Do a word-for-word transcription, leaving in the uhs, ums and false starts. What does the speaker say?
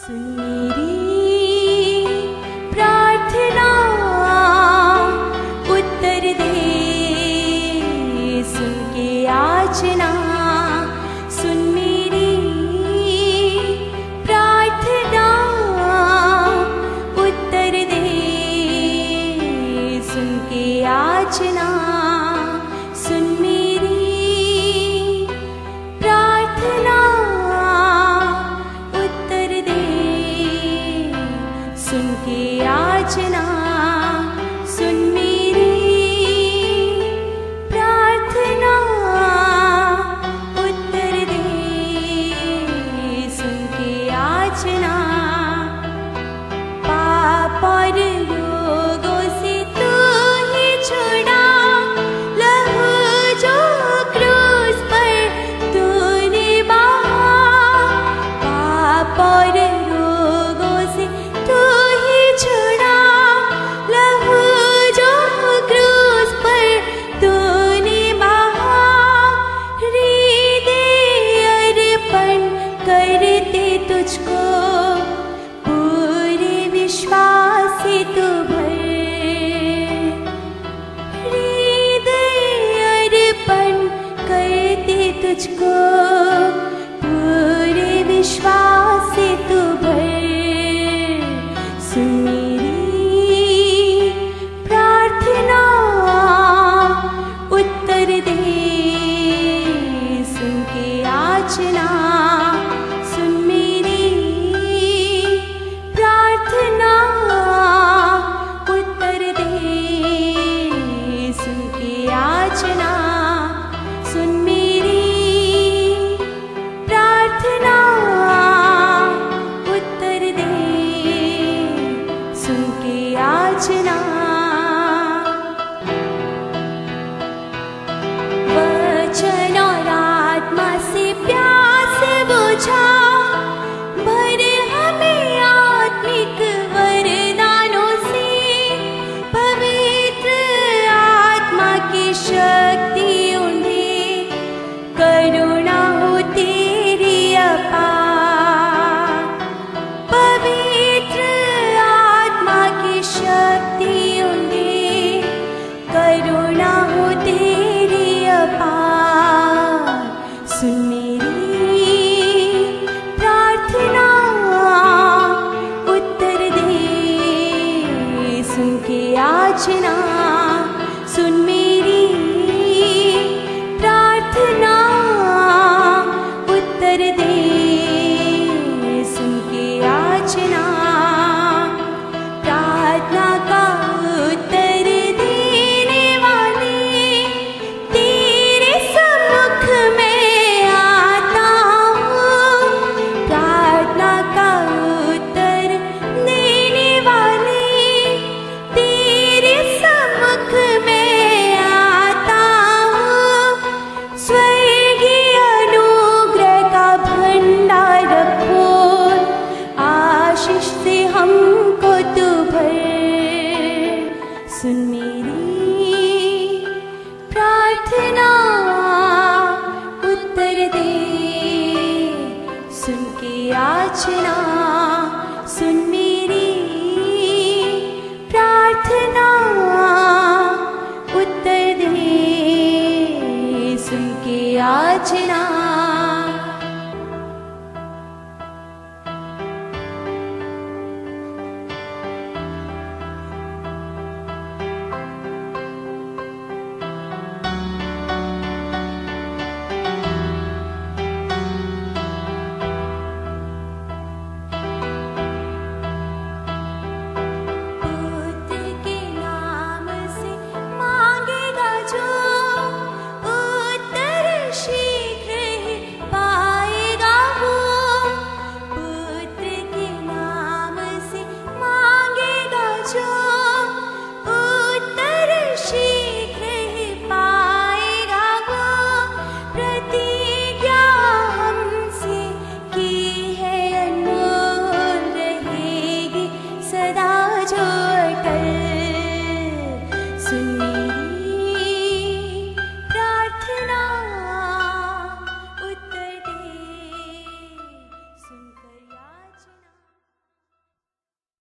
सुन मेरी प्रार्थना उत्तर दे, सुन के याचना। सुन मेरी प्रार्थना उत्तर दे, सुन के याचना। सुन मेरी प्रार्थना उत्तर दे, सुन के याचना। सुन मेरी प्रार्थना उत्तर दे, सुन के याचना। पाप और रोगों से तू ही छुड़ा, लहू जो क्रूस पर तूने बहा। पाप और रोगों से तू ही छुड़ा, लहू जो क्रूस पर तूने बहा। हृदय अर्पण करते तुझको, पूरे विश्वास से तू भर। हृदय अर्पण करते तुझको, पूरे विश्वास से तू भर। सुन मेरी प्रार्थना उत्तर दे, सुन के याचना। सुन मेरी प्रार्थना उत्तर दे, सुन के याचना। सुन मेरी प्रार्थना उत्तर दे, सुन के याचना। वचन और आत्मा से प्यास बुझा, भर हमें आत्मिक वरदानों से। पवित्र आत्मा की शक्ति उन्हें, करुणा हो तेरी अपार। पवित्र आत्मा की शक्ति उन्हें, करुणा हो तेरी अपार। सुन मेरी प्रार्थना उत्तर दे, सुन के याचना। सुन मेरी प्रार्थना उत्तर दे, सुन के याचना। प्रार्थना का उत्तर देने वाले, तेरे सम्मुख में आता हूँ। प्रार्थना का उत्तर देने वाले, तेरे सम्मुख में आता हूँ। स्वर्गीय अनुग्रह का भंडार खोल, आशीष से हमको तू भर। सुन मेरी प्रार्थना उत्तर दे, सुन के याचना। सुन मेरी